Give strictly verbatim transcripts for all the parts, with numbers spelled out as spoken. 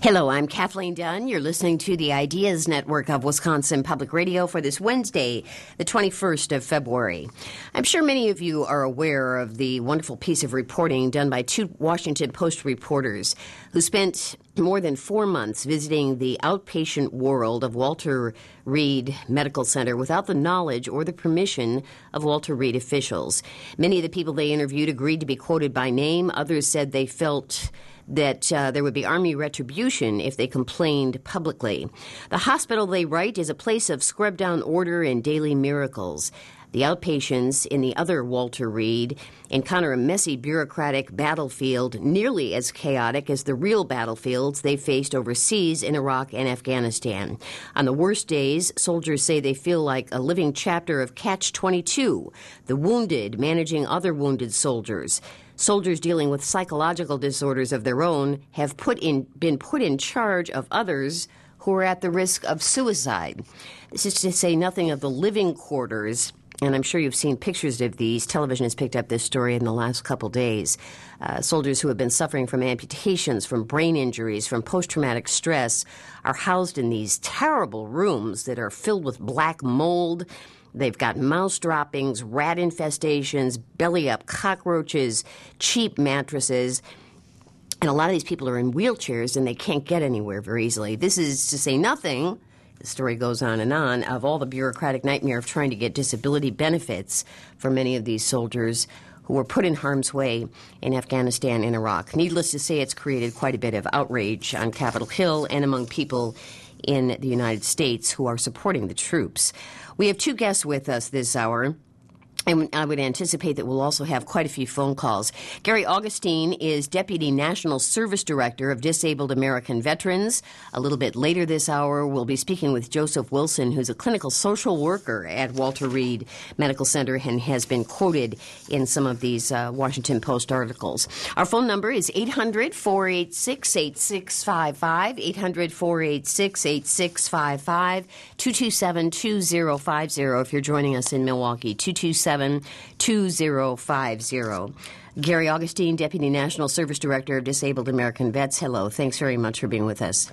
Hello, I'm Kathleen Dunn. You're listening to the Ideas Network of Wisconsin Public Radio for this Wednesday, the twenty-first of February. I'm sure many of you are aware of the wonderful piece of reporting done by two Washington Post reporters who spent more than four months visiting the outpatient world of Walter Reed Medical Center without the knowledge or the permission of Walter Reed officials. Many of the people they interviewed agreed to be quoted by name. Others said they felt that uh, there would be Army retribution if they complained publicly. The hospital, they write, is a place of scrubbed-down order and daily miracles. The outpatients in the other Walter Reed encounter a messy bureaucratic battlefield nearly as chaotic as the real battlefields they faced overseas in Iraq and Afghanistan. On the worst days, soldiers say they feel like a living chapter of Catch twenty-two, the wounded managing other wounded soldiers. Soldiers dealing with psychological disorders of their own have put in, been put in charge of others who are at the risk of suicide. This is to say nothing of the living quarters, and I'm sure you've seen pictures of these. Television has picked up this story in the last couple days. Uh, soldiers who have been suffering from amputations, from brain injuries, from post-traumatic stress are housed in these terrible rooms that are filled with black mold. They've got mouse droppings, rat infestations, belly-up cockroaches, cheap mattresses. And a lot of these people are in wheelchairs, and they can't get anywhere very easily. This is to say nothing, the story goes on and on, of all the bureaucratic nightmare of trying to get disability benefits for many of these soldiers who were put in harm's way in Afghanistan and Iraq. Needless to say, it's created quite a bit of outrage on Capitol Hill and among people in the United States who are supporting the troops. We have two guests with us this hour, and I would anticipate that we'll also have quite a few phone calls. Gary Augustine is Deputy National Service Director of Disabled American Veterans. A little bit later this hour, we'll be speaking with Joseph Wilson, who's a clinical social worker at Walter Reed Medical Center and has been quoted in some of these uh, Washington Post articles. Our phone number is eight hundred, four eight six, eight six five five, eight hundred, four eight six, eight six five five, two two seven, two zero five zero if you're joining us in Milwaukee, two two seven, two zero five zero. Gary Augustine, Deputy National Service Director of Disabled American Vets. Hello. Thanks very much for being with us.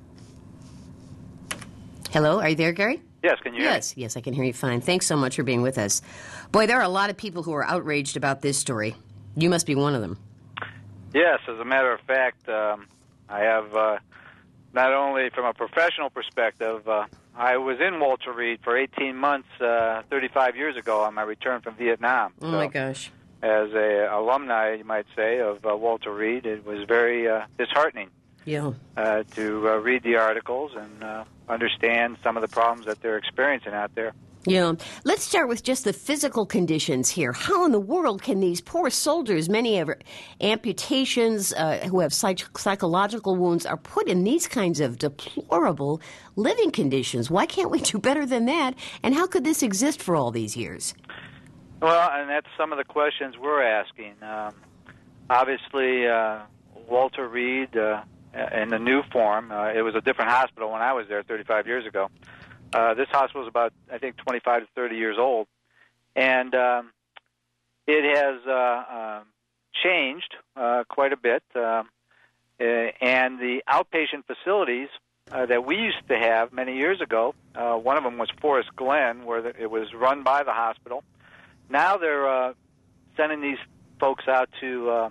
Hello. Are you there, Gary? Yes. Can you hear Yes. me? Yes, I can hear you fine. Thanks so much for being with us. Boy, there are a lot of people who are outraged about this story. You must be one of them. Yes. As a matter of fact, um, I have uh, not only from a professional perspective, uh, I was in Walter Reed for eighteen months, uh, thirty-five years ago on my return from Vietnam. Oh, so, my gosh. As a alumni, you might say, of uh, Walter Reed, it was very uh, disheartening Yeah. uh, to uh, read the articles and uh, understand some of the problems that they're experiencing out there. Yeah. Let's start with just the physical conditions here. How in the world can these poor soldiers, many have amputations, uh, who have psych- psychological wounds, are put in these kinds of deplorable living conditions? Why can't we do better than that? And how could this exist for all these years? Well, and that's some of the questions we're asking. Um, obviously, uh, Walter Reed, uh, in the new form, uh, it was a different hospital when I was there thirty-five years ago. Uh, this hospital is about, I think, twenty-five to thirty years old, and um, it has uh, uh, changed uh, quite a bit. Uh, uh, and the outpatient facilities uh, that we used to have many years ago, uh, one of them was Forest Glen, where the, it was run by the hospital. Now they're uh, sending these folks out to uh,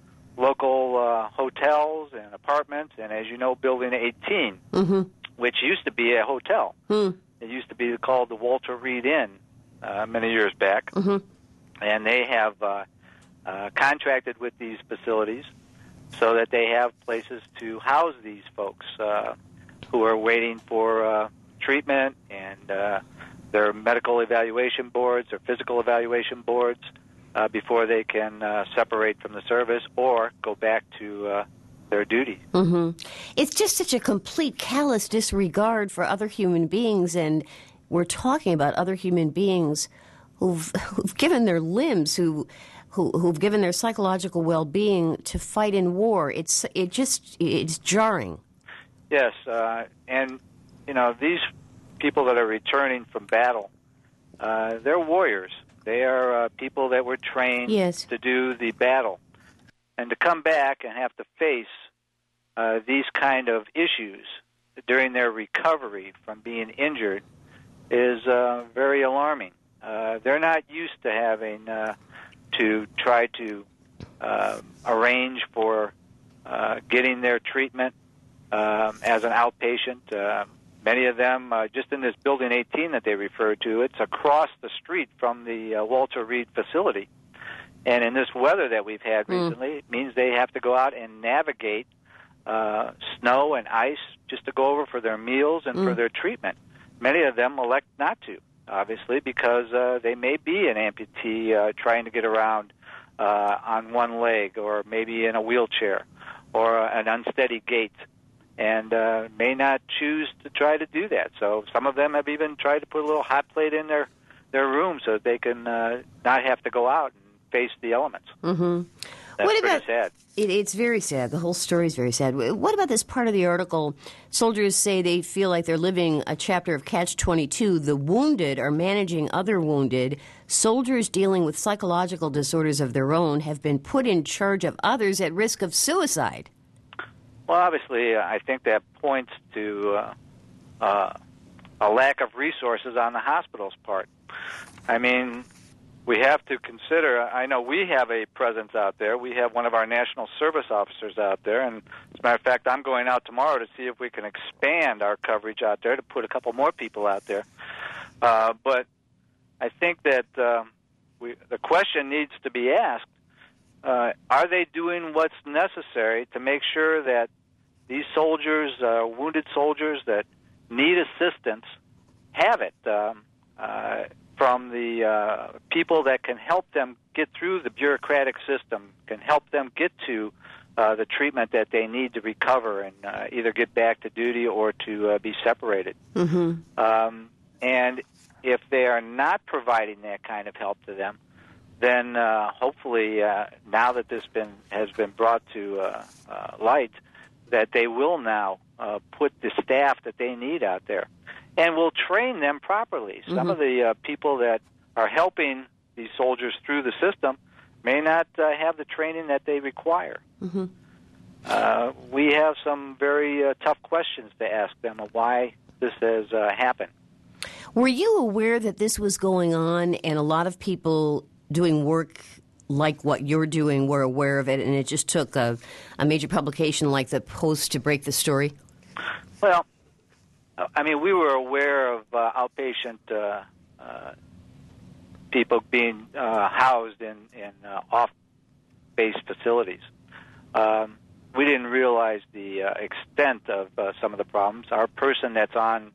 local uh, hotels and apartments, and as you know, Building eighteen. Mm-hmm. Which used to be a hotel. Hmm. It used to be called the Walter Reed Inn uh, many years back. Mm-hmm. And they have uh, uh, contracted with these facilities so that they have places to house these folks uh, who are waiting for uh, treatment and uh, their medical evaluation boards or physical evaluation boards uh, before they can uh, separate from the service or go back to uh, their duty. Mm-hmm. It's just such a complete callous disregard for other human beings, and we're talking about other human beings who've, who've given their limbs, who, who who've given their psychological well-being to fight in war. It's it just it's jarring. Yes, uh, and you know these people that are returning from battle, uh, they're warriors. They are uh, people that were trained yes. to do the battle. And to come back and have to face uh, these kind of issues during their recovery from being injured is uh, very alarming. Uh, they're not used to having uh, to try to uh, arrange for uh, getting their treatment um, as an outpatient. Uh, many of them, uh, just in this Building eighteen that they refer to, it's across the street from the uh, Walter Reed facility. And in this weather that we've had recently, mm. it means they have to go out and navigate uh, snow and ice just to go over for their meals and mm. for their treatment. Many of them elect not to, obviously, because uh, they may be an amputee uh, trying to get around uh, on one leg, or maybe in a wheelchair, or an unsteady gait, and uh, may not choose to try to do that. So some of them have even tried to put a little hot plate in their, their room so that they can uh, not have to go out and face the elements. Mm-hmm. That's what pretty about, sad. It, it's very sad. The whole story is very sad. What about this part of the article? Soldiers say they feel like they're living a chapter of Catch twenty-two. The wounded are managing other wounded. Soldiers dealing with psychological disorders of their own have been put in charge of others at risk of suicide. Well, obviously, I think that points to uh, uh, a lack of resources on the hospital's part. I mean, we have to consider, I know we have a presence out there. We have one of our national service officers out there. And as a matter of fact, I'm going out tomorrow to see if we can expand our coverage out there to put a couple more people out there. Uh, but I think that uh, we, the question needs to be asked, uh, are they doing what's necessary to make sure that these soldiers, uh, wounded soldiers that need assistance, have it? Um, uh, from the uh, people that can help them get through the bureaucratic system, can help them get to uh, the treatment that they need to recover and uh, either get back to duty or to uh, be separated. Mm-hmm. Um, and if they are not providing that kind of help to them, then uh, hopefully uh, now that this been, has been brought to uh, uh, light, that they will now uh, put the staff that they need out there. And we'll train them properly. Some mm-hmm. of the uh, people that are helping these soldiers through the system may not uh, have the training that they require. Mm-hmm. Uh, we have some very uh, tough questions to ask them of why this has uh, happened. Were you aware that this was going on, and a lot of people doing work like what you're doing were aware of it, and it just took a, a major publication like the Post to break the story? Well, I mean, we were aware of uh, outpatient uh, uh, people being uh, housed in, in uh, off-base facilities. Um, we didn't realize the uh, extent of uh, some of the problems. Our person that's on,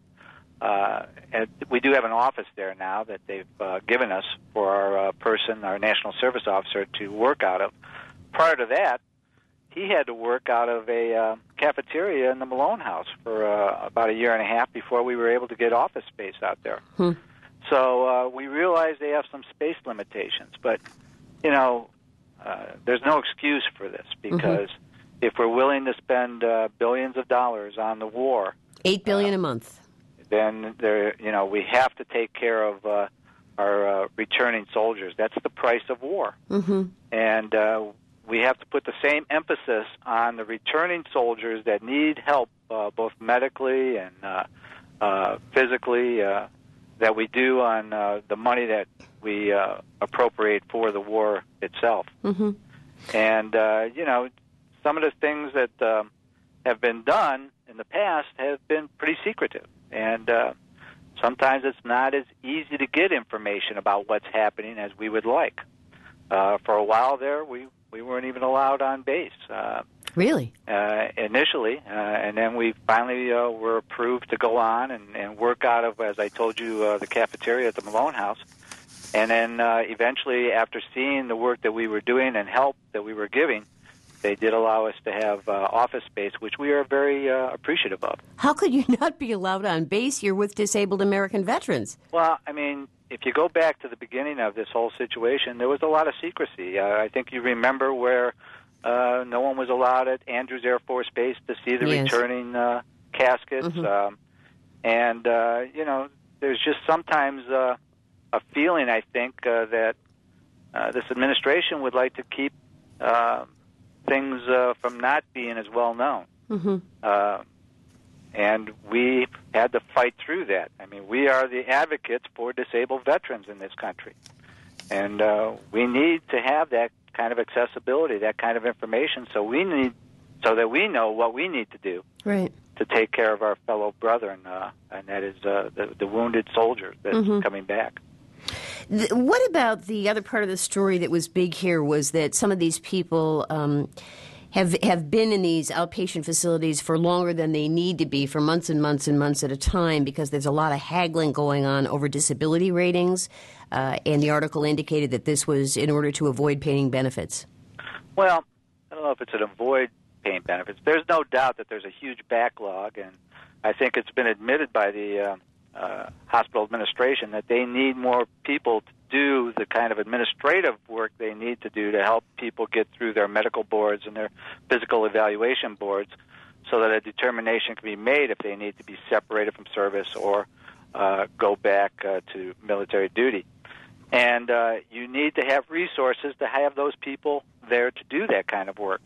uh, and we do have an office there now that they've uh, given us for our uh, person, our National Service Officer, to work out of. Prior to that, he had to work out of a uh, cafeteria in the Malone House for uh, about a year and a half before we were able to get office space out there. Hmm. So uh, we realized they have some space limitations. But, you know, uh, there's no excuse for this because mm-hmm. if we're willing to spend uh, billions of dollars on the war... Eight billion uh, a month. Then, there, you know, we have to take care of uh, our uh, returning soldiers. That's the price of war. Mm-hmm. And... Uh, we have to put the same emphasis on the returning soldiers that need help, uh, both medically and uh, uh, physically, uh, that we do on uh, the money that we uh, appropriate for the war itself. Mm-hmm. And, uh, you know, some of the things that uh, have been done in the past have been pretty secretive. And uh, sometimes it's not as easy to get information about what's happening as we would like. Uh, for a while there, we We weren't even allowed on base. Uh, really? Uh, initially, uh, and then we finally uh, were approved to go on and, and work out of, as I told you, uh, the cafeteria at the Malone House. And then uh, eventually, after seeing the work that we were doing and help that we were giving, they did allow us to have uh, office space, which we are very uh, appreciative of. How could you not be allowed on base? You're with disabled American veterans. Well, I mean, if you go back to the beginning of this whole situation, there was a lot of secrecy. Uh, I think you remember where uh, no one was allowed at Andrews Air Force Base to see the yes. returning uh, caskets. Mm-hmm. Um, and, uh, you know, there's just sometimes uh, a feeling, I think, uh, that uh, this administration would like to keep uh, things uh, from not being as well known. Mm-hmm. Uh, and we had to fight through that. I mean, we are the advocates for disabled veterans in this country. And uh, we need to have that kind of accessibility, that kind of information, so we need, so that we know what we need to do right. to take care of our fellow brethren, uh, and that is uh, the, the wounded soldiers that's mm-hmm. coming back. The, what about the other part of the story that was big here was that some of these people um, have have been in these outpatient facilities for longer than they need to be, for months and months and months at a time, because there's a lot of haggling going on over disability ratings, uh, and the article indicated that this was in order to avoid paying benefits. Well, I don't know if it's an avoid paying benefits. There's no doubt that there's a huge backlog, and I think it's been admitted by the uh, uh, hospital administration that they need more people to do the kind of administrative work they need to do to help people get through their medical boards and their physical evaluation boards, so that a determination can be made if they need to be separated from service or uh, go back uh, to military duty. And uh, you need to have resources to have those people there to do that kind of work.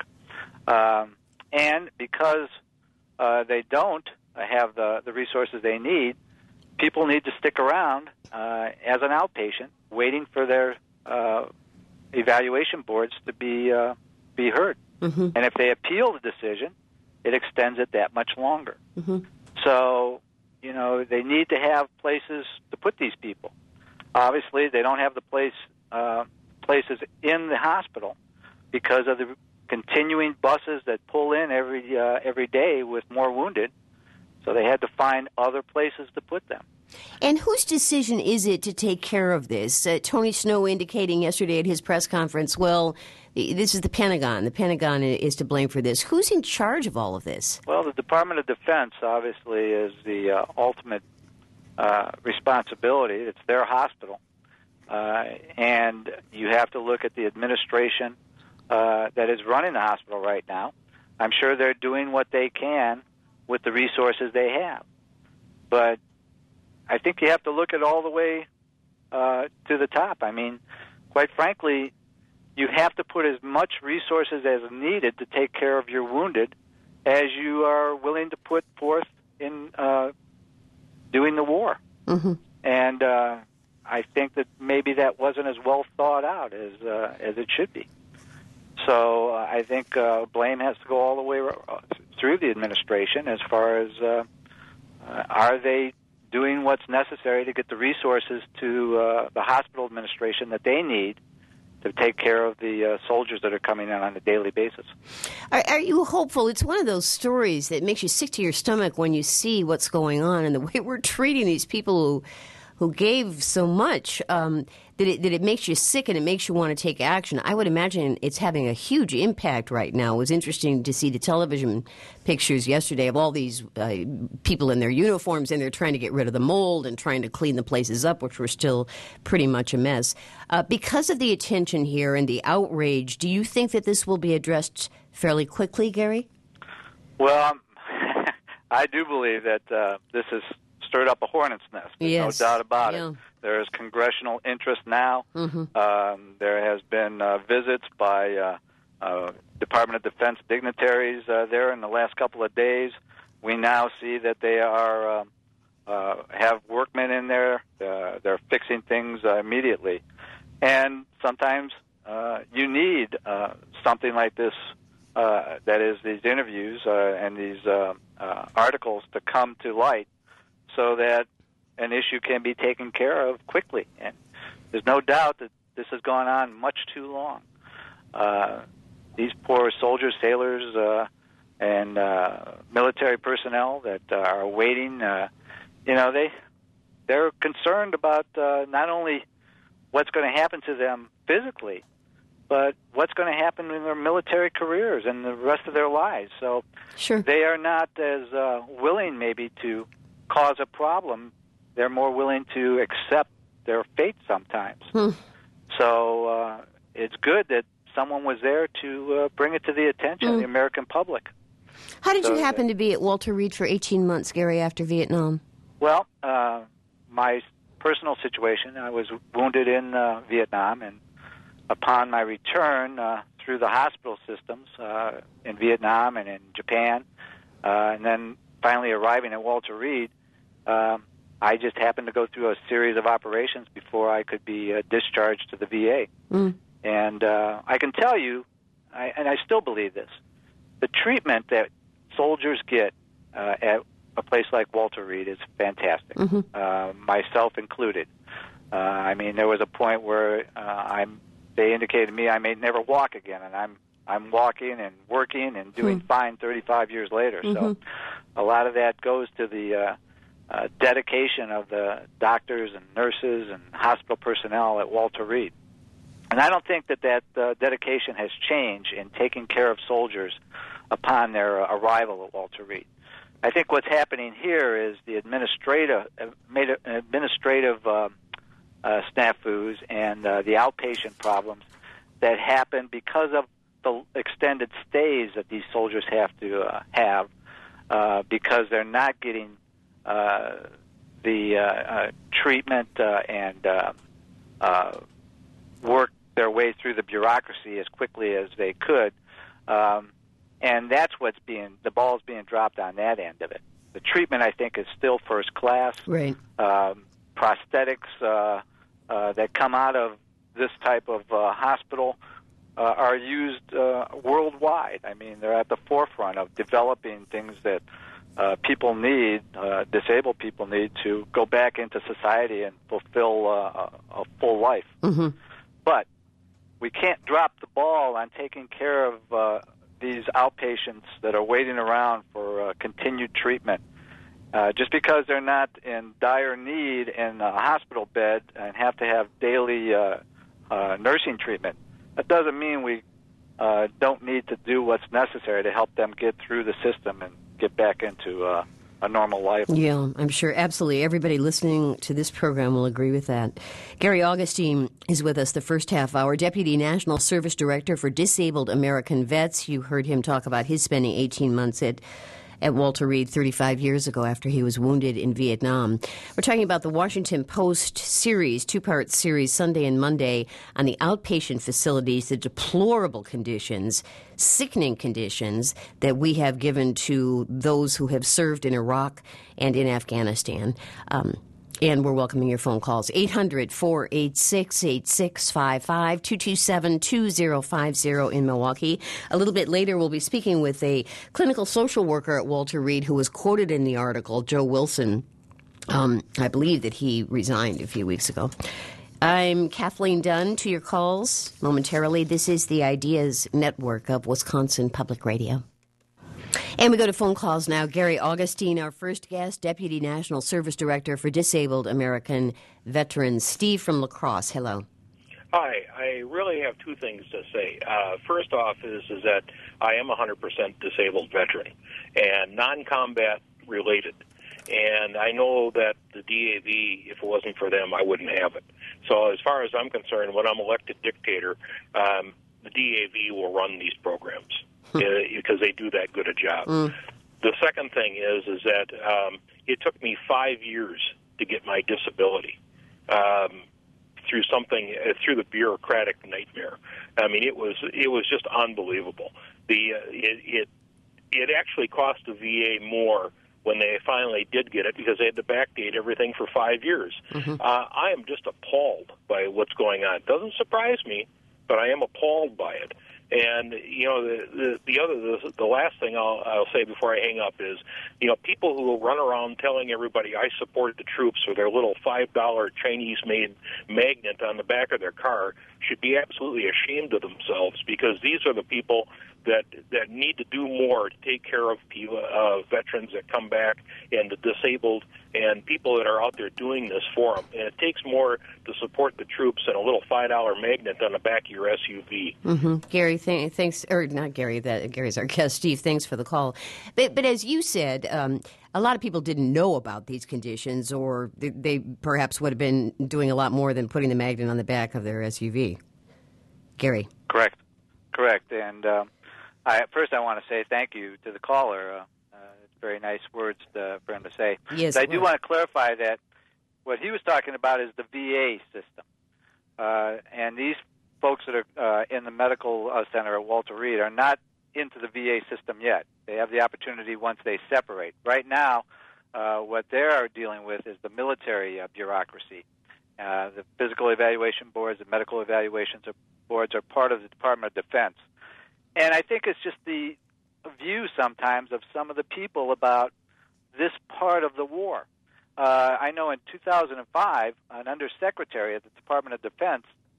Um, and because uh, they don't have the, the resources they need, people need to stick around uh, as an outpatient, waiting for their uh, evaluation boards to be uh, be heard. Mm-hmm. And if they appeal the decision, it extends it that much longer. Mm-hmm. So, you know, they need to have places to put these people. Obviously, they don't have the place uh, places in the hospital because of the continuing buses that pull in every uh, every day with more wounded. So they had to find other places to put them. And whose decision is it to take care of this? Uh, Tony Snow indicating yesterday at his press conference, well, this is the Pentagon. The Pentagon is to blame for this. Who's in charge of all of this? Well, the Department of Defense obviously is the uh, ultimate uh, responsibility. It's their hospital. Uh, and you have to look at the administration uh, that is running the hospital right now. I'm sure they're doing what they can with the resources they have. But I think you have to look at all the way uh, to the top. I mean, quite frankly, you have to put as much resources as needed to take care of your wounded as you are willing to put forth in uh, doing the war. Mm-hmm. And uh, I think that maybe that wasn't as well thought out as uh, as it should be. So uh, I think uh, blame has to go all the way through the administration as far as uh, uh, are they doing what's necessary to get the resources to uh, the hospital administration that they need to take care of the uh, soldiers that are coming in on a daily basis. Are, are you hopeful? It's one of those stories that makes you sick to your stomach when you see what's going on and the way we're treating these people who who gave so much, um, that, it, that it makes you sick and it makes you want to take action. I would imagine it's having a huge impact right now. It was interesting to see the television pictures yesterday of all these uh, people in their uniforms, and they're trying to get rid of the mold and trying to clean the places up, which were still pretty much a mess. Uh, because of the attention here and the outrage, do you think that this will be addressed fairly quickly, Gary? Well, um, I do believe that uh, this is stirred up a hornet's nest. There's yes. no doubt about yeah. it. There is congressional interest now. Mm-hmm. Um, there has been uh, visits by uh, uh, Department of Defense dignitaries uh, there in the last couple of days. We now see that they are um, uh, have workmen in there. Uh, they're fixing things uh, immediately. And sometimes uh, you need uh, something like this, uh, that is these interviews uh, and these uh, uh, articles to come to light, so that an issue can be taken care of quickly. And there's no doubt that this has gone on much too long. Uh, these poor soldiers, sailors, uh, and uh, military personnel that uh, are waiting, uh, you know, they, they're concerned about uh, not only what's going to happen to them physically, but what's going to happen in their military careers and the rest of their lives. So sure. They are not as uh, willing maybe to cause a problem. They're more willing to accept their fate sometimes. Hmm. So uh, it's good that someone was there to uh, bring it to the attention hmm. of the American public. How did so you happen that, to be at Walter Reed for eighteen months, Gary, after Vietnam? Well, uh, my personal situation, I was wounded in uh, Vietnam, and upon my return uh, through the hospital systems uh, in Vietnam and in Japan, Uh, and then finally arriving at Walter Reed, um, I just happened to go through a series of operations before I could be uh, discharged to the V A. Mm. And uh, I can tell you, I, and I still believe this, the treatment that soldiers get uh, at a place like Walter Reed is fantastic, mm-hmm. uh, myself included. Uh, I mean, there was a point where uh, I'm. They indicated to me I may never walk again, and I'm I'm walking and working and doing mm-hmm. fine thirty-five years later. Mm-hmm. So a lot of that goes to the uh, uh, dedication of the doctors and nurses and hospital personnel at Walter Reed. And I don't think that that uh, dedication has changed in taking care of soldiers upon their uh, arrival at Walter Reed. I think what's happening here is the administrative uh, made a, administrative uh, uh, snafus and uh, the outpatient problems that happen because of the extended stays that these soldiers have to uh, have uh, because they're not getting uh, the uh, uh, treatment uh, and uh, uh, work their way through the bureaucracy as quickly as they could. Um, and that's what's being, the ball's being dropped on that end of it. The treatment, I think, is still first class. Right. Um, prosthetics uh, uh, that come out of this type of uh, hospital uh, are used uh, worldwide. I mean, they're at the forefront of developing things that uh, people need, uh, disabled people need, to go back into society and fulfill uh, a, a full life. Mm-hmm. But we can't drop the ball on taking care of uh, these outpatients that are waiting around for uh, continued treatment. Uh, just because they're not in dire need in a hospital bed and have to have daily uh, uh, nursing treatment, that doesn't mean we uh, don't need to do what's necessary to help them get through the system and get back into uh, a normal life. Yeah, I'm sure. Absolutely. Everybody listening to this program will agree with that. Gary Augustine is with us the first half hour, Deputy National Service Director for Disabled American Vets. You heard him talk about his spending eighteen months at at Walter Reed thirty-five years ago after he was wounded in Vietnam. We're talking about the Washington Post series, two-part series, Sunday and Monday, on the outpatient facilities, the deplorable conditions, sickening conditions that we have given to those who have served in Iraq and in Afghanistan. Um, And we're welcoming your phone calls. eight hundred, four eight six, eight six five five, two two seven, two zero five zero in Milwaukee. A little bit later, we'll be speaking with a clinical social worker at Walter Reed who was quoted in the article, Joe Wilson. Um, I believe that he resigned a few weeks ago. I'm Kathleen Dunn. To your calls momentarily. This is the Ideas Network of Wisconsin Public Radio. And we go to phone calls now. Gary Augustine, our first guest, Deputy National Service Director for Disabled American Veterans. Steve from La Crosse, hello. Hi. I really have two things to say. Uh, first off is, is that I am a one hundred percent disabled veteran and non-combat related. And I know that the D A V, if it wasn't for them, I wouldn't have it. So as far as I'm concerned, when I'm elected dictator, um, the D A V will run these programs. Uh, because they do that good a job. Mm. The second thing is is that um, it took me five years to get my disability um, through something uh, through the bureaucratic nightmare. I mean, it was it was just unbelievable. The uh, it, it it actually cost the V A more when they finally did get it because they had to backdate everything for five years. Mm-hmm. Uh, I am just appalled by what's going on. It doesn't surprise me, but I am appalled by it. And, you know, the the, the other, the, the last thing I'll, I'll say before I hang up is, you know, people who will run around telling everybody I support the troops with their little five dollar Chinese-made magnet on the back of their car should be absolutely ashamed of themselves because these are the people that that need to do more to take care of people, uh, veterans that come back and the disabled and people that are out there doing this for them. And it takes more to support the troops than a little five dollar magnet on the back of your S U V. Mm-hmm. Gary, th- thanks, or not Gary, that Gary's our guest. Steve, thanks for the call. But, but as you said, um, a lot of people didn't know about these conditions, or they, they perhaps would have been doing a lot more than putting the magnet on the back of their S U V. Gary. Correct. Correct. And um, I, first I want to say thank you to the caller. Uh, uh, it's very nice words to, for him to say. Yes, but I do want to clarify that what he was talking about is the V A system. Uh, and these folks that are uh, in the medical uh, center at Walter Reed are not into the V A system yet. They have the opportunity once they separate. Right now, uh, what they're dealing with is the military uh, bureaucracy. Uh, the physical evaluation boards, the medical evaluations are, boards are part of the Department of Defense. And I think it's just the view sometimes of some of the people about this part of the war. Uh, I know in two thousand five, an undersecretary at the Department of Defense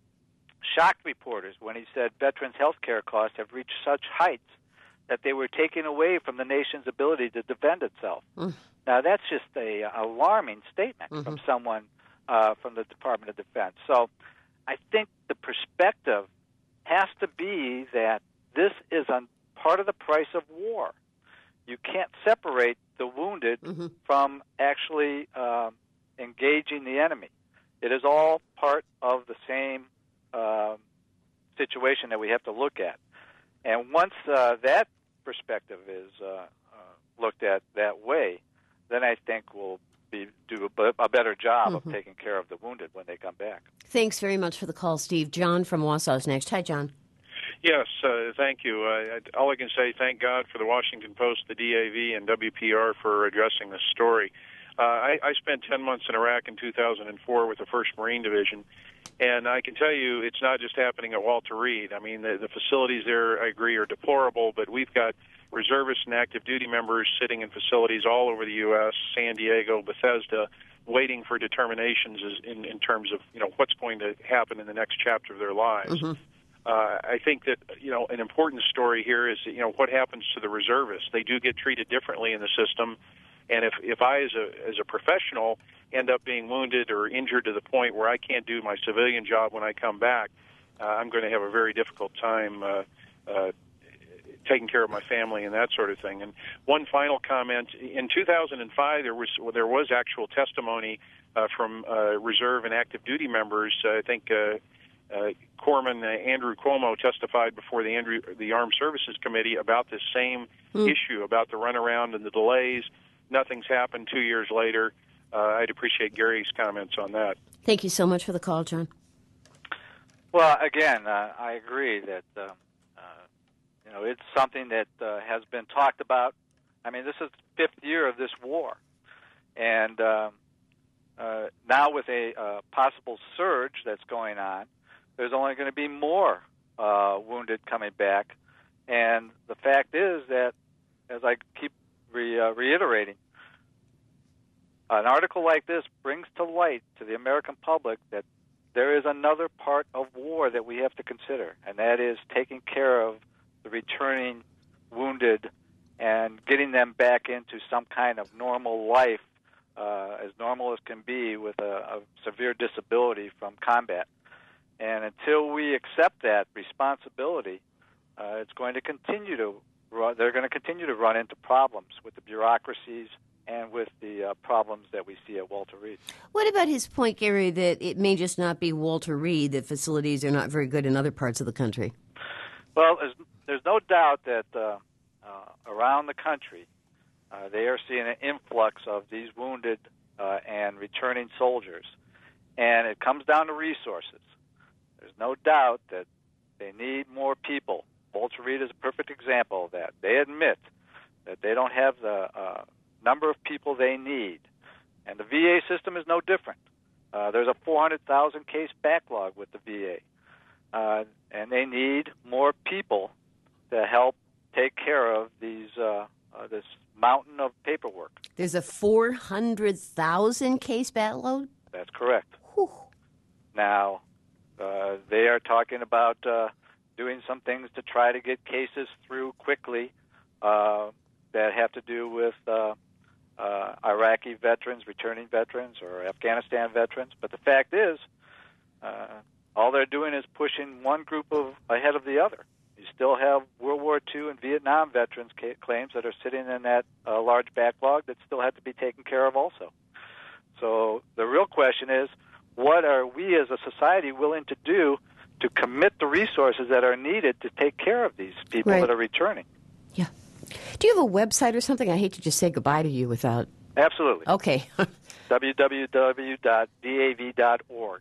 shocked reporters when he said veterans' health care costs have reached such heights that they were taking away from the nation's ability to defend itself. Mm. Now, that's just a, a alarming statement mm-hmm. from someone uh, from the Department of Defense. So I think the perspective has to be that this is a part of the price of war. You can't separate the wounded mm-hmm. from actually um, engaging the enemy. It is all part of the same uh, situation that we have to look at. And once uh, that perspective is uh, uh, looked at that way, then I think we'll be, do a, a better job mm-hmm. of taking care of the wounded when they come back. Thanks very much for the call, Steve. John from Wausau is next. Hi, John. Yes, uh, thank you. Uh, all I can say, thank God for the Washington Post, the D A V, and W P R for addressing this story. Uh, I, I spent ten months in Iraq in two thousand four with the first Marine Division, and I can tell you it's not just happening at Walter Reed. I mean, the, the facilities there, I agree, are deplorable, but we've got reservists and active duty members sitting in facilities all over the U S, San Diego, Bethesda, waiting for determinations in, in terms of, you know, what's going to happen in the next chapter of their lives. Mm-hmm. Uh, I think that, you know, an important story here is, you know, what happens to the reservists. They do get treated differently in the system, and if, if I, as a as a professional, end up being wounded or injured to the point where I can't do my civilian job when I come back, uh, I'm going to have a very difficult time uh, uh, taking care of my family and that sort of thing. And one final comment: in two thousand five, there was there was actual testimony uh, from uh, reserve and active duty members. Uh, I think. Uh, Uh, Corpsman uh, Andrew Cuomo testified before the Andrew, the Armed Services Committee about this same mm. issue, about the runaround and the delays. Nothing's happened two years later. Uh, I'd appreciate Gary's comments on that. Thank you so much for the call, John. Well, again, uh, I agree that uh, uh, you know it's something that uh, has been talked about. I mean, this is the fifth year of this war, and uh, uh, now with a uh, possible surge that's going on, there's only going to be more uh, wounded coming back. And the fact is that, as I keep re, uh, reiterating, an article like this brings to light to the American public that there is another part of war that we have to consider, and that is taking care of the returning wounded and getting them back into some kind of normal life, uh, as normal as can be with a, a severe disability from combat. And until we accept that responsibility, uh, it's going to continue to run, they're going to continue to run into problems with the bureaucracies and with the uh, problems that we see at Walter Reed. What about his point, Gary, that it may just not be Walter Reed, that facilities are not very good in other parts of the country? Well, there's, there's no doubt that uh, uh, around the country, uh, they are seeing an influx of these wounded uh, and returning soldiers. And it comes down to resources. There's no doubt that they need more people. Walter Reed is a perfect example of that. They admit that they don't have the uh, number of people they need. And the V A system is no different. Uh, there's a four hundred thousand case backlog with the V A. Uh, and they need more people to help take care of these uh, uh, this mountain of paperwork. There's a four hundred thousand case backlog? That's correct. Whew. Now, Uh, they are talking about uh, doing some things to try to get cases through quickly uh, that have to do with uh, uh, Iraqi veterans, returning veterans, or Afghanistan veterans. But the fact is, uh, all they're doing is pushing one group of ahead of the other. You still have World War Two and Vietnam veterans ca- claims that are sitting in that uh, large backlog that still have to be taken care of also. So the real question is, what are we as a society willing to do to commit the resources that are needed to take care of these people right. that are returning? Yeah. Do you have a website or something? I hate to just say goodbye to you without... Absolutely. Okay. w w w dot d a v dot org.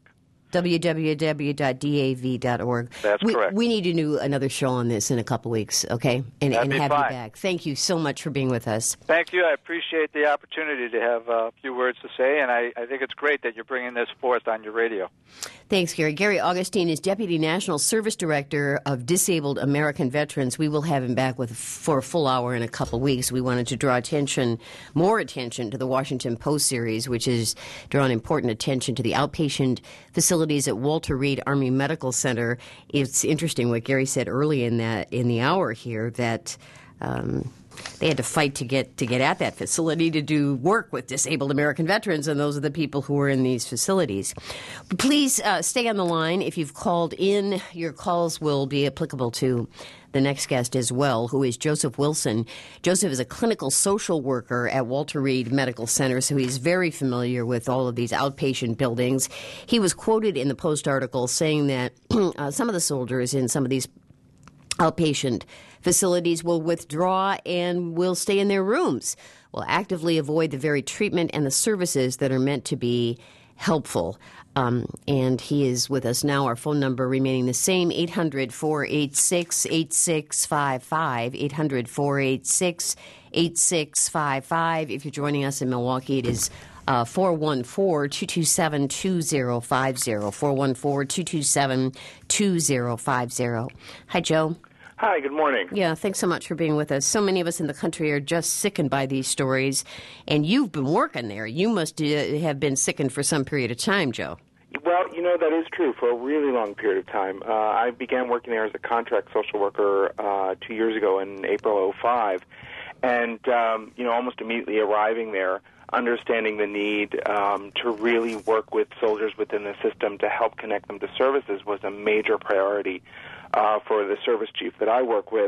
w w w dot d a v dot org. That's we, correct. We need to do another show on this in a couple weeks, okay? And, That'd and be have fine. you back. Thank you so much for being with us. Thank you. I appreciate the opportunity to have a few words to say, and I, I think it's great that you're bringing this forth on your radio. Thanks, Gary. Gary Augustine is Deputy National Service Director of Disabled American Veterans. We will have him back with for a full hour in a couple weeks. We wanted to draw attention, more attention, to the Washington Post series, which has drawn important attention to the outpatient facilities at Walter Reed Army Medical Center. It's interesting what Gary said early in that in the hour here that um, they had to fight to get to get at that facility to do work with disabled American veterans, and those are the people who are in these facilities. Please uh, stay on the line. If you've called in, your calls will be applicable to the next guest as well, who is Joseph Wilson. Joseph is a clinical social worker at Walter Reed Medical Center, so he's very familiar with all of these outpatient buildings. He was quoted in the Post article saying that uh, some of the soldiers in some of these outpatient facilities will withdraw and will stay in their rooms, will actively avoid the very treatment and the services that are meant to be helpful. Um, and he is with us now. Our phone number remaining the same, eight hundred, four eight six, eight six five five, eight hundred, four eight six, eight six five five. If you're joining us in Milwaukee, it is uh, four one four, two two seven, two zero five zero, four one four, two two seven, two zero five zero. Hi, Joe. Hi, good morning. Yeah, thanks so much for being with us. So many of us in the country are just sickened by these stories, and you've been working there. You must uh, have been sickened for some period of time, Joe. Well, you know, that is true for a really long period of time. Uh, I began working there as a contract social worker uh, two years ago in April oh five, and, um, you know, almost immediately arriving there, understanding the need um, to really work with soldiers within the system to help connect them to services was a major priority uh, for the service chief that I work with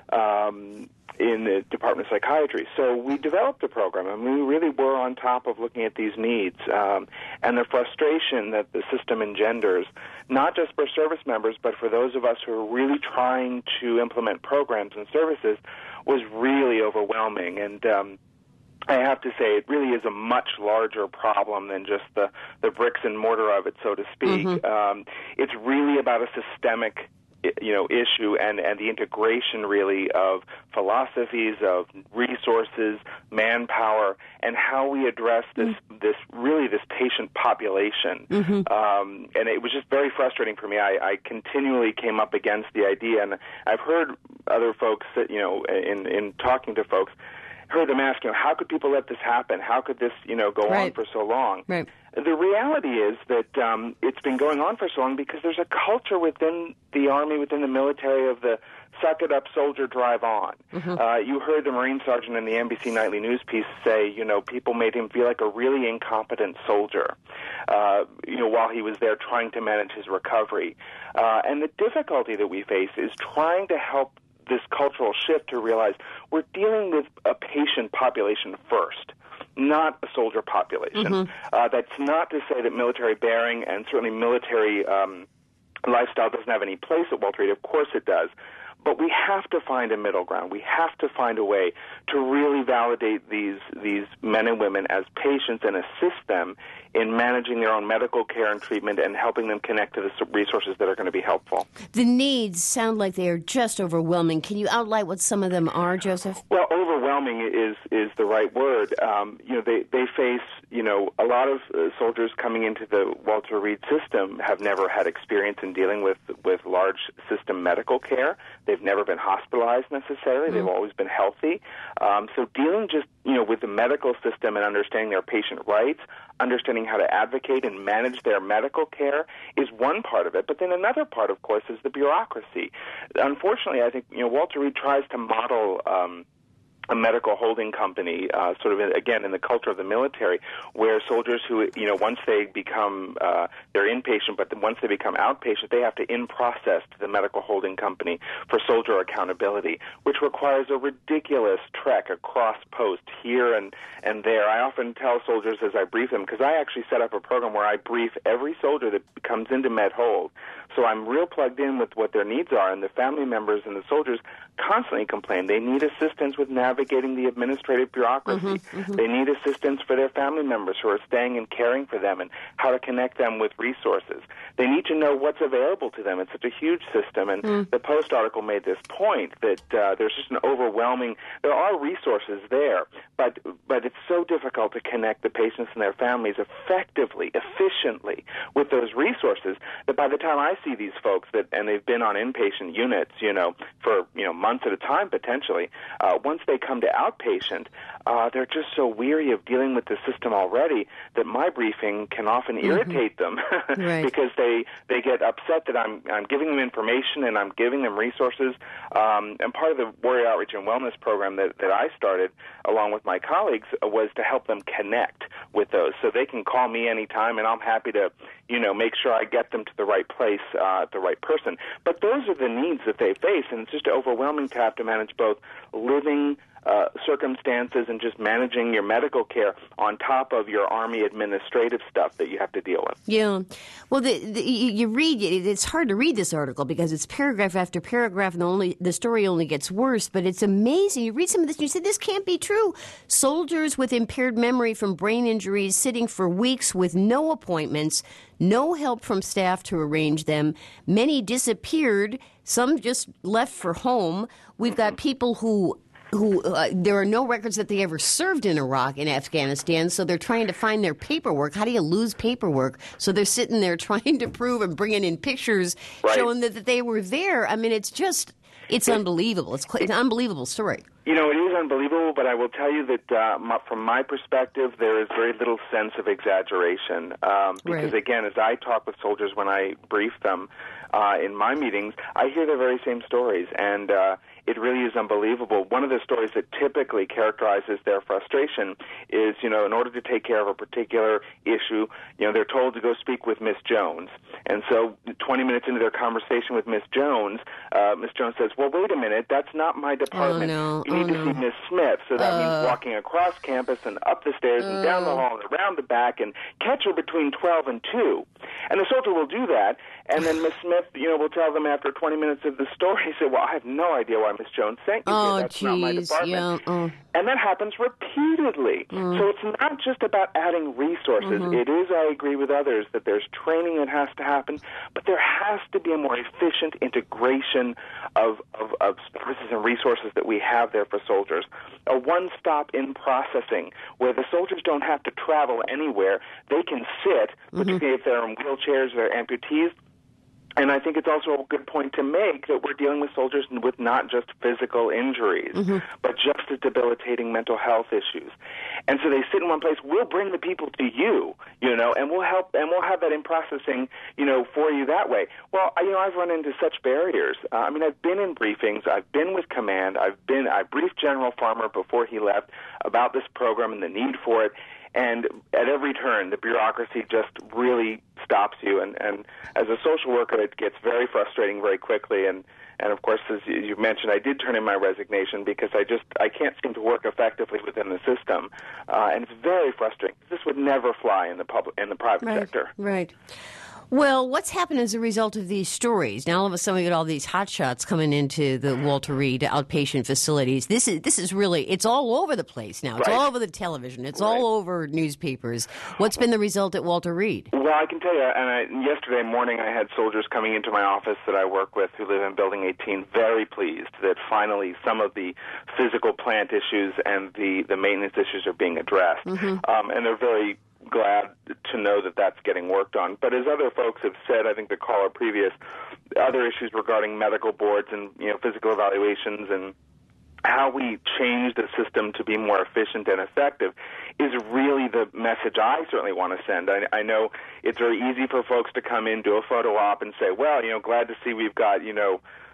um, in the Department of Psychiatry. So we developed a program, and we really were on top of looking at these needs um, and the frustration that the system engenders, not just for service members, but for those of us who are really trying to implement programs and services, was really overwhelming. And um, I have to say, it really is a much larger problem than just the, the bricks and mortar of it, so to speak. Mm-hmm. Um, it's really about a systemic, you know, issue and, and the integration, really, of philosophies, of resources, manpower, and how we address this, mm-hmm. this really this patient population. Mm-hmm. Um, and it was just very frustrating for me. I, I continually came up against the idea, and I've heard other folks, that, you know, in, in talking to folks, heard them ask, you know, how could people let this happen? How could this, you know, go right. on for so long? Right. The reality is that um, it's been going on for so long because there's a culture within the Army, within the military, of the suck it up, soldier, drive on. Mm-hmm. Uh, you heard the Marine Sergeant in the N B C Nightly News piece say, you know, people made him feel like a really incompetent soldier, uh, you know, while he was there trying to manage his recovery. Uh, and the difficulty that we face is trying to help this cultural shift to realize we're dealing with a patient population first, not a soldier population. Mm-hmm. Uh, that's not to say that military bearing and certainly military um, lifestyle doesn't have any place at Walter Reed. Of course it does. But we have to find a middle ground. We have to find a way to really validate these these men and women as patients and assist them in managing their own medical care and treatment and helping them connect to the resources that are going to be helpful. The needs sound like they are just overwhelming. Can you outline what some of them are, Joseph? Well, overwhelming is is the right word. Um, you know, they, they face, you know, a lot of uh, soldiers coming into the Walter Reed system have never had experience in dealing with, with large system medical care. They've never been hospitalized necessarily. Mm. They've always been healthy. Um, so dealing just, you know, with the medical system and understanding their patient rights, understanding how to advocate and manage their medical care is one part of it. But then another part, of course, is the bureaucracy. Unfortunately, I think, you know, Walter Reed tries to model um, a medical holding company, uh, sort of, in, again, in the culture of the military, where soldiers who, you know, once they become, uh, they're inpatient, but then once they become outpatient, they have to in-process to the medical holding company for soldier accountability, which requires a ridiculous trek across post here and, and there. I often tell soldiers as I brief them, because I actually set up a program where I brief every soldier that comes into Med Hold So I'm real plugged in with what their needs are, and the family members and the soldiers constantly complain. They need assistance with navigating the administrative bureaucracy. Mm-hmm, mm-hmm. They need assistance for their family members who are staying and caring for them and how to connect them with resources. They need to know what's available to them. It's such a huge system, and mm. the Post article made this point that uh, there's just an overwhelming, there are resources there, but but it's so difficult to connect the patients and their families effectively, efficiently with those resources that by the time I see these folks that, and they've been on inpatient units, you know, for, you know, months at a time potentially, uh, once they come to outpatient, uh, they're just so weary of dealing with the system already that my briefing can often mm-hmm. irritate them right. because they they get upset that I'm I'm giving them information and I'm giving them resources. Um, and part of the Warrior Outreach and Wellness program that, that I started along with my colleagues uh, was to help them connect with those, so they can call me anytime, and I'm happy to, you know, make sure I get them to the right place, uh, the right person. But those are the needs that they face, and it's just overwhelming to have to manage both living uh, circumstances and just managing your medical care on top of your Army administrative stuff that you have to deal with. Yeah. Well, the, the, you read, it's hard to read this article because it's paragraph after paragraph, and the, only, the story only gets worse, but it's amazing. You read some of this and you say, this can't be true. Soldiers with impaired memory from brain injuries sitting for weeks with no appointments, no help from staff to arrange them. Many disappeared. Some just left for home. We've got people who who uh, there are no records that they ever served in Iraq and Afghanistan, so they're trying to find their paperwork. How do you lose paperwork? So they're sitting there trying to prove and bringing in pictures right. showing that, that they were there. I mean, it's just, it's it, unbelievable. It's, it's an unbelievable story. You know, it is unbelievable, but I will tell you that uh, my, from my perspective, there is very little sense of exaggeration. Um, because, right. again, as I talk with soldiers when I brief them uh, in my meetings, I hear the very same stories, and uh, it really is unbelievable. One of the stories that typically characterizes their frustration is, you know, in order to take care of a particular issue, you know, they're told to go speak with Miss Jones. And so twenty minutes into their conversation with Miss Jones, uh, Miss Jones says, well, wait a minute, that's not my department. Oh, no. You need oh, to no. see Miss Smith. So that uh, means walking across campus and up the stairs and uh, down the hall and around the back and catch her between twelve and two. And the soldier will do that, and then Miss Smith, you know, will tell them after twenty minutes of the story, say, well, I have no idea why Miss Jones sent you oh, here. That's geez, not my department. Yeah, oh. And that happens repeatedly. Mm. So it's not just about adding resources. Mm-hmm. It is, I agree with others, that there's training that has to happen, but there has to be a more efficient integration of, of, of services and resources that we have there for soldiers. A one-stop in processing where the soldiers don't have to travel anywhere. They can sit, mm-hmm. particularly if they're in wheelchairs or amputees. And I think it's also a good point to make that we're dealing with soldiers with not just physical injuries, mm-hmm. but just as debilitating mental health issues. And so they sit in one place. We'll bring the people to you, you know, and we'll help, and we'll have that in processing, you know, for you that way. Well, you know, I've run into such barriers. Uh, I mean, I've been in briefings. I've been with command. I've been. I briefed General Farmer before he left about this program and the need for it. And at every turn, the bureaucracy just really stops you. And, and as a social worker, it gets very frustrating very quickly. And, and of course, as you mentioned, I did turn in my resignation because I just I can't seem to work effectively within the system. Uh, and it's very frustrating. This would never fly in the public in the private right, sector. Right. Well, what's happened as a result of these stories? Now, all of a sudden, we get all these hotshots coming into the Walter Reed outpatient facilities. This is this is really, it's all over the place now. It's right. all over the television. It's right. all over newspapers. What's been the result at Walter Reed? Well, I can tell you, and I, yesterday morning I had soldiers coming into my office that I work with who live in Building eighteen, very pleased that finally some of the physical plant issues and the, the maintenance issues are being addressed. Mm-hmm. Um, and they're very glad to know that that's getting worked on. But as other folks have said, I think the caller previous, other issues regarding medical boards and, you know, physical evaluations and how we change the system to be more efficient and effective is really the message I certainly want to send. I, I know it's very easy for folks to come in, do a photo op, and say, well, you know, glad to see we've got, you know,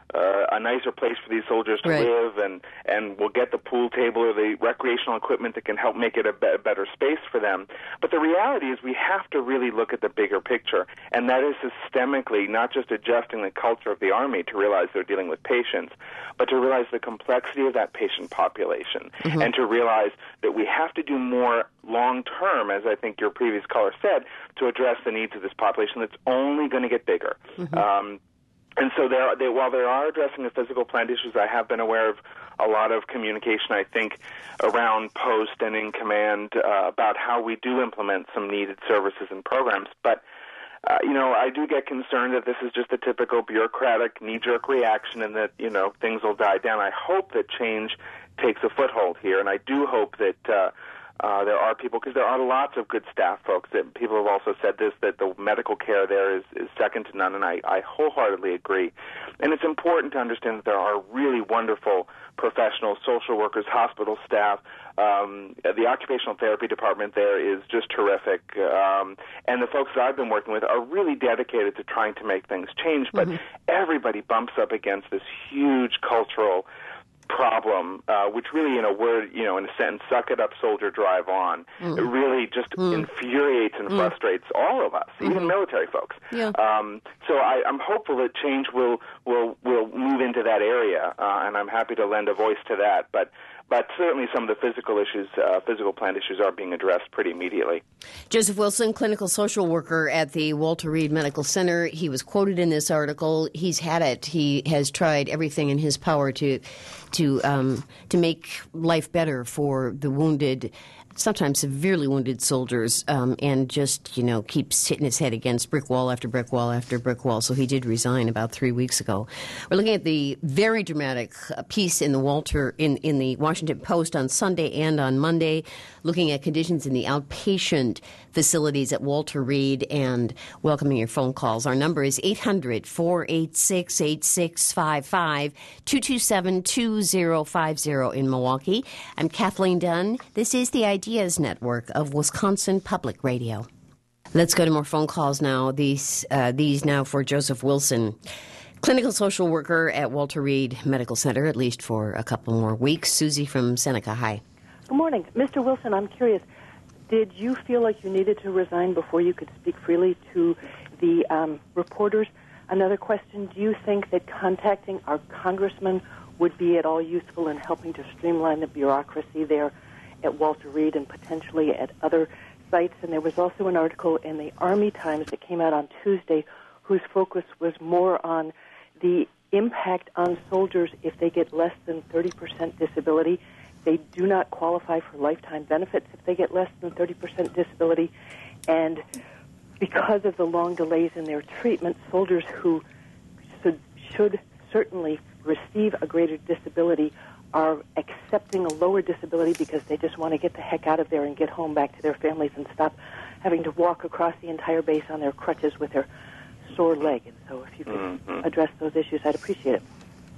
uh, a nicer place for these soldiers to right. live, and and we'll get the pool table or the recreational equipment that can help make it a, be- a better space for them. But the reality is we have to really look at the bigger picture, and that is systemically not just adjusting the culture of the Army to realize they're dealing with patients, but to realize the complexity of that patient population, mm-hmm. and to realize that we have to do more long-term, as I think your previous caller said, to address the needs of this population that's only going to get bigger. Mm-hmm. Um, and so there, they, while they are addressing the physical plant issues, I have been aware of a lot of communication, I think, around post and in command uh, about how we do implement some needed services and programs. But Uh, you know, I do get concerned that this is just a typical bureaucratic knee-jerk reaction and that, you know, things will die down. I hope that change takes a foothold here, and I do hope that uh, uh, there are people, because there are lots of good staff folks. That people have also said this, that the medical care there is, is second to none, and I, I wholeheartedly agree. And it's important to understand that there are really wonderful professionals, social workers, hospital staff. Um, the occupational therapy department there is just terrific. Um, and the folks that I've been working with are really dedicated to trying to make things change. But mm-hmm. everybody bumps up against this huge cultural problem, uh, which really, in a word, you know, in a sentence, suck it up, soldier, drive on. Mm. It really just mm. infuriates and mm. frustrates all of us, mm-hmm. even military folks. Yeah. Um, so I, I'm hopeful that change will will will move into that area, uh, and I'm happy to lend a voice to that. But But certainly some of the physical issues, uh, physical plant issues are being addressed pretty immediately. Joseph Wilson, clinical social worker at the Walter Reed Medical Center. He was quoted in this article. He's had it. He has tried everything in his power to to um, to make life better for the wounded, sometimes severely wounded soldiers, um, and just, you know, keeps hitting his head against brick wall after brick wall after brick wall. So he did resign about three weeks ago. We're looking at the very dramatic piece in the Walter in, in the Washington Post on Sunday and on Monday, looking at conditions in the outpatient facilities at Walter Reed and welcoming your phone calls. Our number is eight hundred, four eight six, eight six five five, two two seven, two zero five zero in Milwaukee. I'm Kathleen Dunn. This is the Ideas Network of Wisconsin Public Radio. Let's go to more phone calls now. These uh, these now for Joseph Wilson, clinical social worker at Walter Reed Medical Center, at least for a couple more weeks. Susie from Seneca. Hi. Good morning. Mister Wilson, I'm curious, did you feel like you needed to resign before you could speak freely to the um, reporters? Another question, do you think that contacting our congressman would be at all useful in helping to streamline the bureaucracy there at Walter Reed and potentially at other sites? And there was also an article in the Army Times that came out on Tuesday whose focus was more on the impact on soldiers if they get less than thirty percent disability. They do not qualify for lifetime benefits if they get less than thirty percent disability. And because of the long delays in their treatment, soldiers who should, should certainly receive a greater disability are accepting a lower disability because they just want to get the heck out of there and get home back to their families and stop having to walk across the entire base on their crutches with their sore leg. And so if you could mm-hmm. address those issues, I'd appreciate it.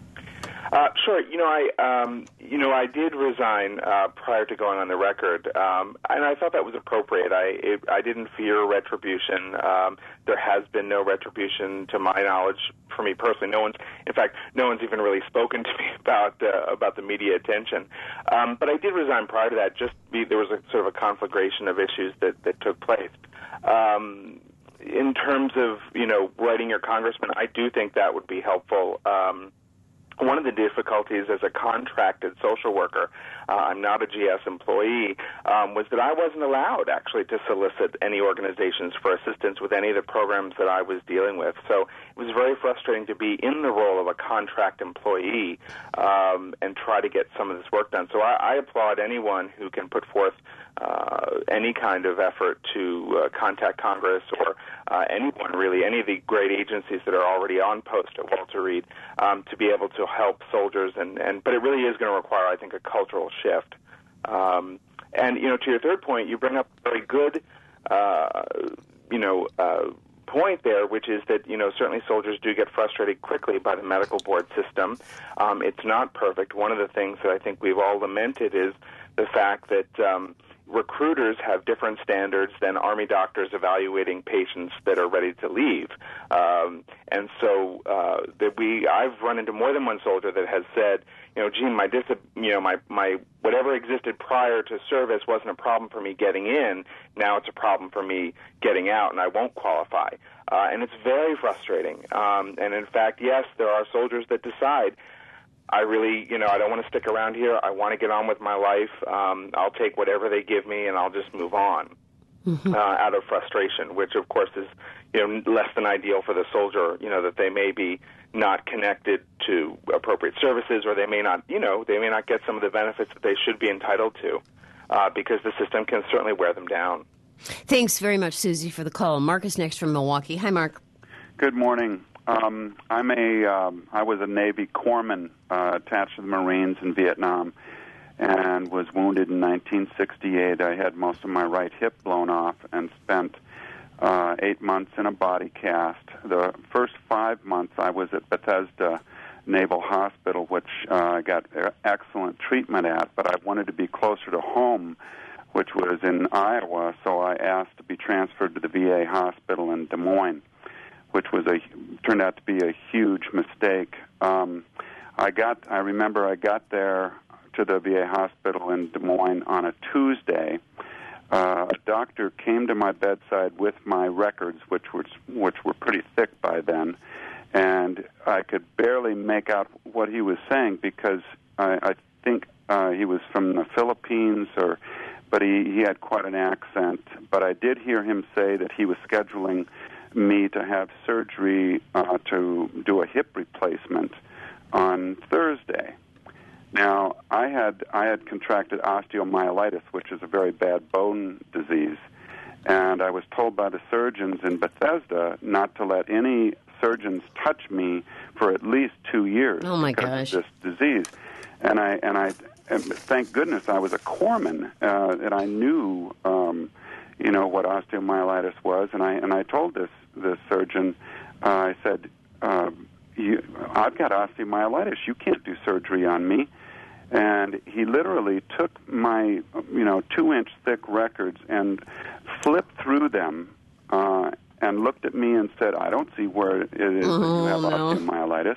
Uh, sure. You know, I um, you know I did resign uh, prior to going on the record, um, and I thought that was appropriate. I it, I didn't fear retribution. Um, there has been no retribution, to my knowledge, for me personally. No one's, in fact, no one's even really spoken to me about uh, about the media attention. Um, but I did resign prior to that. Just be, there was a sort of a conflagration of issues that that took place. Um, in terms of you know writing your congressman, I do think that would be helpful. Um, One of the difficulties as a contracted social worker, uh, I'm not a G S employee, um, was that I wasn't allowed actually to solicit any organizations for assistance with any of the programs that I was dealing with. So it was very frustrating to be in the role of a contract employee um, and try to get some of this work done. So I, I applaud anyone who can put forth uh, any kind of effort to uh, contact Congress or uh, anyone really, any of the great agencies that are already on post at Walter Reed, um, to be able to help soldiers. And, and but it really is going to require, I think, a cultural shift. Um, and, you know, to your third point, you bring up a very good, uh, you know, uh, point there, which is that, you know, certainly soldiers do get frustrated quickly by the medical board system. Um, it's not perfect. One of the things that I think we've all lamented is the fact that um, recruiters have different standards than Army doctors evaluating patients that are ready to leave. Um, and so uh, that we, I've run into more than one soldier that has said, you know, gee, my dis, you know, my my whatever existed prior to service wasn't a problem for me getting in. Now it's a problem for me getting out, and I won't qualify. Uh, and it's very frustrating. Um, and in fact, yes, there are soldiers that decide, I really, you know, I don't want to stick around here. I want to get on with my life. Um, I'll take whatever they give me, and I'll just move on mm-hmm. uh, out of frustration, which, of course, is, you know, less than ideal for the soldier, you know, that they may be not connected to appropriate services, or they may not, you know, they may not get some of the benefits that they should be entitled to uh, because the system can certainly wear them down. Thanks very much, Susie, for the call. Mark is next from Milwaukee. Hi, Mark. Good morning. Um, I'm a, um, I was a Navy corpsman uh, attached to the Marines in Vietnam and was wounded in nineteen sixty-eight. I had most of my right hip blown off and spent uh, eight months in a body cast. The first five months I was at Bethesda Naval Hospital, which uh, I got excellent treatment at, but I wanted to be closer to home, which was in Iowa, so I asked to be transferred to the V A hospital in Des Moines, which was a turned out to be a huge mistake. Um, I got, I remember I got there to the V A hospital in Des Moines on a Tuesday. Uh, a doctor came to my bedside with my records, which was which were pretty thick by then, and I could barely make out what he was saying because I, I think uh, he was from the Philippines, or but he, he had quite an accent. But I did hear him say that he was scheduling me to have surgery uh, to do a hip replacement on Thursday. Now, I had I had contracted osteomyelitis, which is a very bad bone disease, and I was told by the surgeons in Bethesda not to let any surgeons touch me for at least two years oh my because gosh. of this disease. And I and I and thank goodness I was a corpsman, uh, and I knew um, you know what osteomyelitis was, and I and I told this this surgeon, uh, I said, uh, you, I've got osteomyelitis. You can't do surgery on me. And he literally took my, you know, two-inch thick records and flipped through them uh, and looked at me and said, I don't see where it is oh, that you have no. osteomyelitis.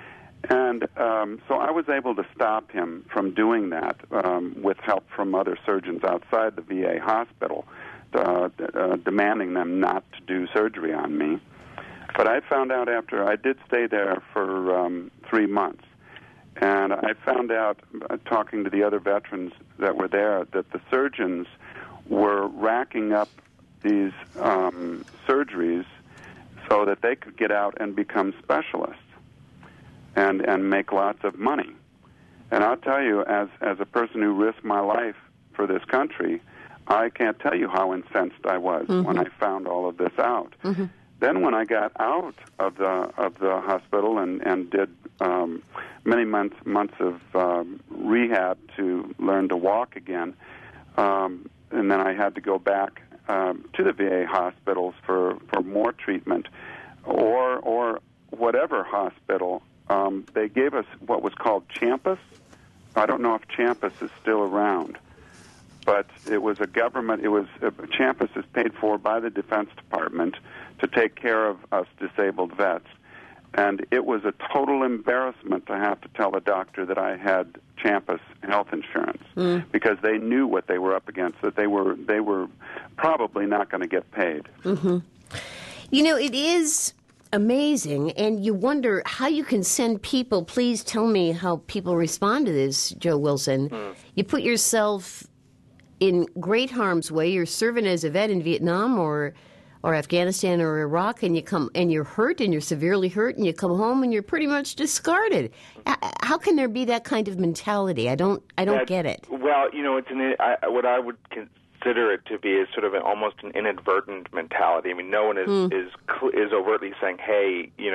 And um, so I was able to stop him from doing that um, with help from other surgeons outside the V A hospital, uh, uh, demanding them not to do surgery on me. But I found out after, I did stay there for um, three months. And I found out, uh, talking to the other veterans that were there, that the surgeons were racking up these um, surgeries so that they could get out and become specialists and, and make lots of money. And I'll tell you, as, as a person who risked my life for this country, I can't tell you how incensed I was mm-hmm. when I found all of this out. Mm-hmm. Then when I got out of the of the hospital and, and did um, many months months of um, rehab to learn to walk again, um, and then I had to go back um, to the V A hospitals for, for more treatment, or or whatever hospital. Um, they gave us what was called Champus. I don't know if Champus is still around, but it was a government. It was uh, Champus is paid for by the Defense Department to take care of us disabled vets. And it was a total embarrassment to have to tell a doctor that I had Champus health insurance mm. because they knew what they were up against, that they were they were probably not going to get paid. Mm-hmm. You know, it is amazing, and you wonder how you can send people. Please tell me how people respond to this, Joe Wilson. Mm. You put yourself in great harm's way. You're serving as a vet in Vietnam or or Afghanistan or Iraq, and you come and you're hurt and you're severely hurt, and you come home and you're pretty much discarded. How can there be that kind of mentality? I don't, I don't that, get it. Well, you know, it's an, I, what I would consider it to be is sort of an, almost an inadvertent mentality. I mean, no one is mm. is is overtly saying, "Hey, you know,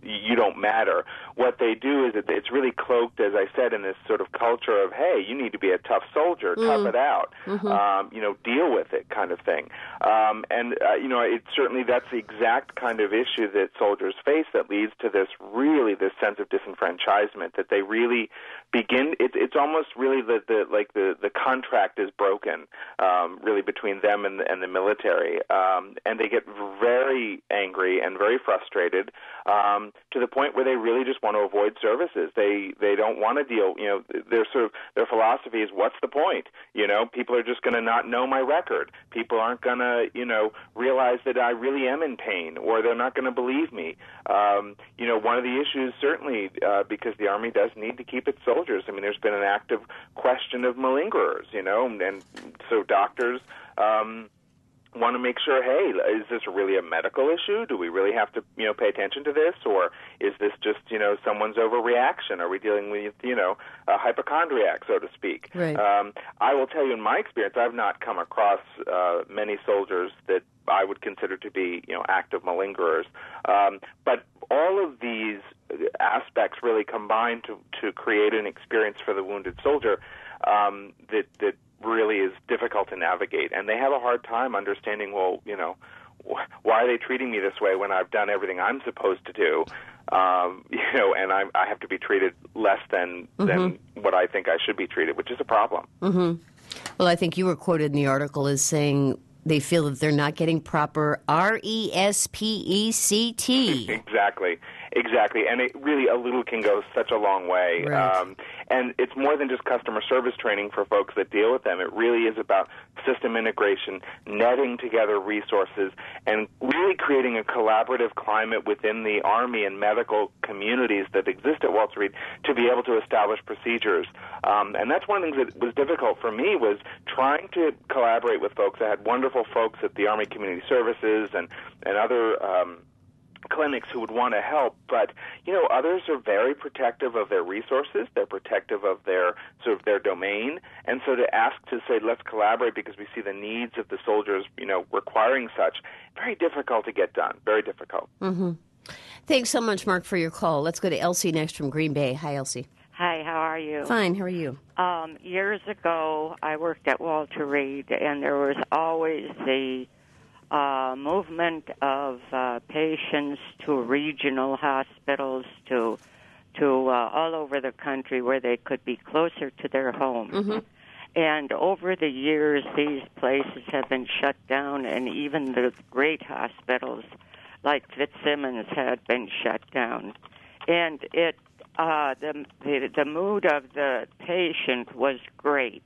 you don't matter. What they do is that it's really cloaked, as I said, in this sort of culture of, hey, you need to be a tough soldier, mm. tough it out, mm-hmm. um, you know, deal with it kind of thing. Um, and, uh, you know, it certainly that's the exact kind of issue that soldiers face that leads to this really, this sense of disenfranchisement, that they really begin, it, it's almost really the, the like the, the contract is broken, um, really between them and the, and the military. Um, and they get very angry and very frustrated um, to the point where they really just want to avoid services. They they don't want to deal, you know, their sort of, their philosophy is, what's the point? You know, people are just going to not know my record. People aren't going to, you know, realize that I really am in pain, or they're not going to believe me. Um, you know, one of the issues, certainly, uh, because the Army does need to keep its soldiers. I mean, there's been an active question of malingerers, you know, and, and so doctors um, want to make sure, hey, is this really a medical issue? Do we really have to, you know, pay attention to this? Or is this just, you know, someone's overreaction? Are we dealing with, you know, a hypochondriac, so to speak? Right. Um, I will tell you, in my experience, I've not come across uh, many soldiers that I would consider to be, you know, active malingerers. Um, but all of these aspects really combine to, to create an experience for the wounded soldier um, that, that really is difficult to navigate. And they have a hard time understanding, well, you know, wh- why are they treating me this way when I've done everything I'm supposed to do? Um, you know, and I, I have to be treated less than, mm-hmm. than what I think I should be treated, which is a problem. Mm-hmm. Well, I think you were quoted in the article as saying they feel that they're not getting proper R E S P E C T. Exactly. Exactly, and it really, a little can go such a long way. Right. Um, and it's more than just customer service training for folks that deal with them. It really is about system integration, netting together resources, and really creating a collaborative climate within the Army and medical communities that exist at Walter Reed to be able to establish procedures. Um, and that's one of the things that was difficult for me, was trying to collaborate with folks. I had wonderful folks at the Army Community Services and, and other um clinics who would want to help, but you know, others are very protective of their resources. They're protective of their sort of their domain, and so to ask to say, let's collaborate because we see the needs of the soldiers, you know, requiring such, very difficult to get done. Very difficult. Mm-hmm. Thanks so much, Mark, for your call. Let's go to Elsie next from Green Bay. Hi, Elsie. Hi, how are you? Fine. How are you? Um, years ago, I worked at Walter Reed, and there was always the Uh, movement of uh, patients to regional hospitals, to to uh, all over the country where they could be closer to their homes. Mm-hmm. And over the years, these places have been shut down, and even the great hospitals like Fitzsimmons had been shut down. And it uh, the, the the mood of the patient was great.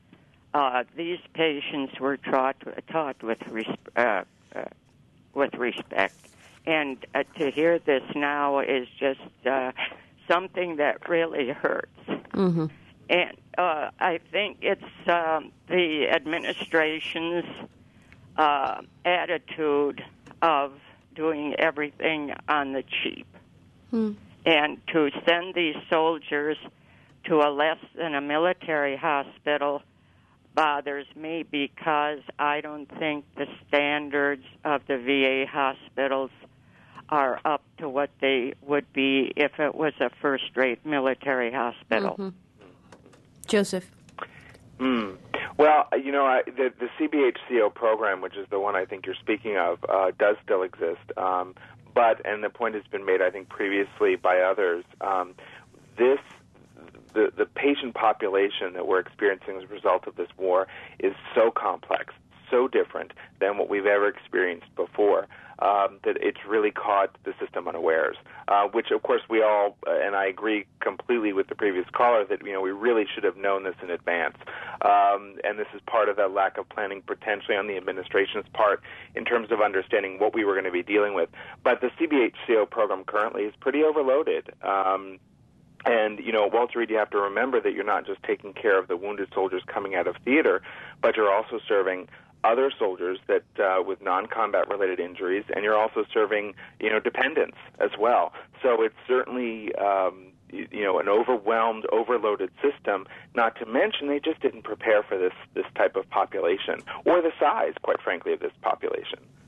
Uh, these patients were taught taught with res- uh, uh, with respect, and uh, to hear this now is just uh, something that really hurts. Mm-hmm. And uh, I think it's um, the administration's uh, attitude of doing everything on the cheap, mm. and to send these soldiers to a less than a military hospital bothers me, because I don't think the standards of the V A hospitals are up to what they would be if it was a first-rate military hospital. Mm-hmm. Joseph? Mm. Well, you know, I, the, the C B H C O program, which is the one I think you're speaking of, uh, does still exist. Um, but, and the point has been made, I think, previously by others, um, this The, the patient population that we're experiencing as a result of this war is so complex, so different than what we've ever experienced before, um, that it's really caught the system unawares, uh, which, of course, we all, uh, and I agree completely with the previous caller, that, you know, we really should have known this in advance. Um, and this is part of that lack of planning, potentially on the administration's part, in terms of understanding what we were going to be dealing with. But the C B H C O program currently is pretty overloaded. Um, And, you know, at Walter Reed, you have to remember that you're not just taking care of the wounded soldiers coming out of theater, but you're also serving other soldiers that uh, with non-combat related injuries, and you're also serving, you know, dependents as well. So it's certainly, um, you, you know, an overwhelmed, overloaded system, not to mention they just didn't prepare for this, this type of population, or the size, quite frankly, of this population.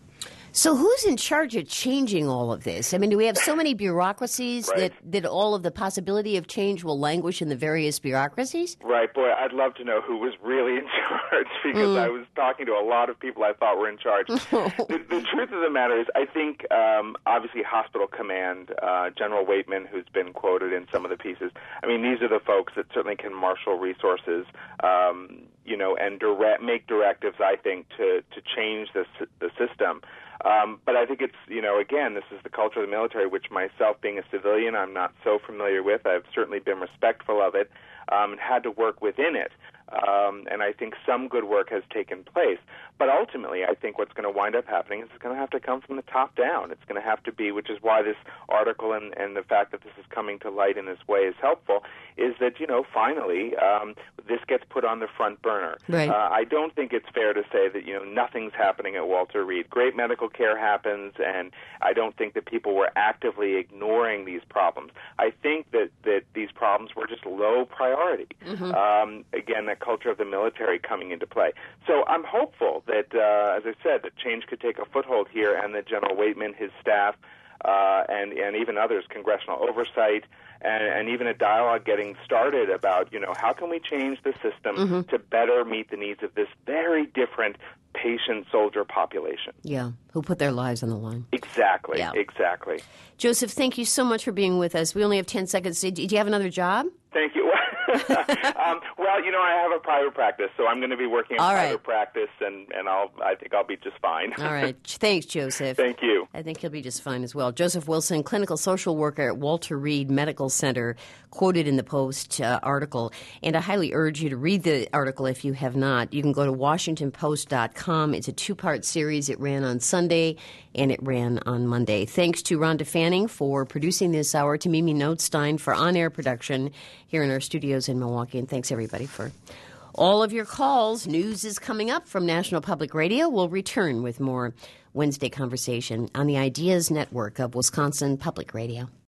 So who's in charge of changing all of this? I mean, do we have so many bureaucracies Right. that, that all of the possibility of change will languish in the various bureaucracies? Right, boy, I'd love to know who was really in charge because Mm. I was talking to a lot of people I thought were in charge. the, the truth of the matter is, I think, um, obviously, Hospital Command, uh, General Waitman, who's been quoted in some of the pieces, I mean, these are the folks that certainly can marshal resources, um, you know, and direct, make directives, I think, to, to change the, the system. Um, but I think it's, you know, again, this is the culture of the military, which myself, being a civilian, I'm not so familiar with. I've certainly been respectful of it um, and had to work within it. Um, and I think some good work has taken place. But ultimately, I think what's going to wind up happening is it's going to have to come from the top down. It's going to have to be, which is why this article and, and the fact that this is coming to light in this way is helpful, is that, you know, finally, um, this gets put on the front burner. Right. Uh, I don't think it's fair to say that, you know, nothing's happening at Walter Reed. Great medical care happens, and I don't think that people were actively ignoring these problems. I think that, that these problems were just low priority. Mm-hmm. Um, again, that culture of the military coming into play. So I'm hopeful that, uh, as I said, that change could take a foothold here and that General Waitman, his staff, uh, and, and even others, congressional oversight, and, and even a dialogue getting started about, you know, how can we change the system Mm-hmm. to better meet the needs of this very different patient-soldier population. Yeah, who put their lives on the line. Exactly, Yeah. exactly. Joseph, thank you so much for being with us. We only have ten seconds. Do you have another job? Thank you. um, well, you know, I have a private practice, so I'm going to be working in All private right. practice, and, and I'll I think I'll be just fine. All right. Thanks, Joseph. Thank you. I think he'll be just fine as well. Joseph Wilson, clinical social worker at Walter Reed Medical Center, quoted in the Post uh, article. And I highly urge you to read the article if you have not. You can go to washington post dot com. It's a two-part series. It ran on Sunday and it ran on Monday. Thanks to Rhonda Fanning for producing this hour, to Mimi Notstein for on-air production here in our studios in Milwaukee. And thanks, everybody, for all of your calls. News is coming up from National Public Radio. We'll return with more Wednesday conversation on the Ideas Network of Wisconsin Public Radio.